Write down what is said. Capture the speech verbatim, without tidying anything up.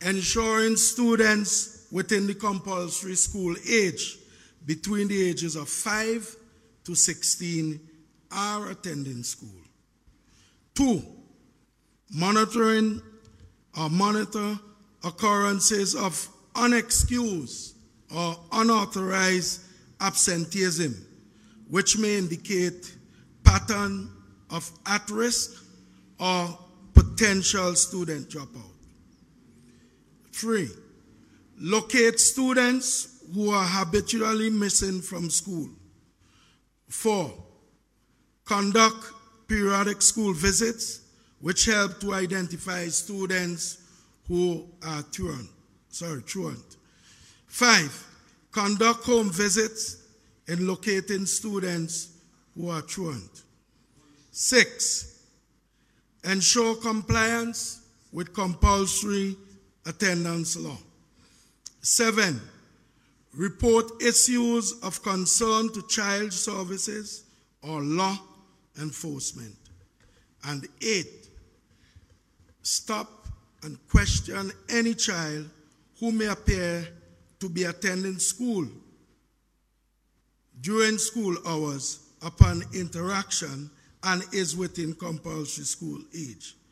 ensuring students within the compulsory school age between the ages of five to sixteen are attending school. Two, monitoring or monitor occurrences of unexcused or unauthorized absenteeism, which may indicate pattern of at-risk or potential student dropout. Three, locate students who are habitually missing from school. Four, conduct periodic school visits, which help to identify students who are truant. Sorry, truant. Five, conduct home visits in locating students who are truant. Six, ensure compliance with compulsory attendance law. Seven, report issues of concern to child services or law enforcement. And eight, stop and question any child who may appear to be attending school during school hours upon interaction and is within compulsory school age.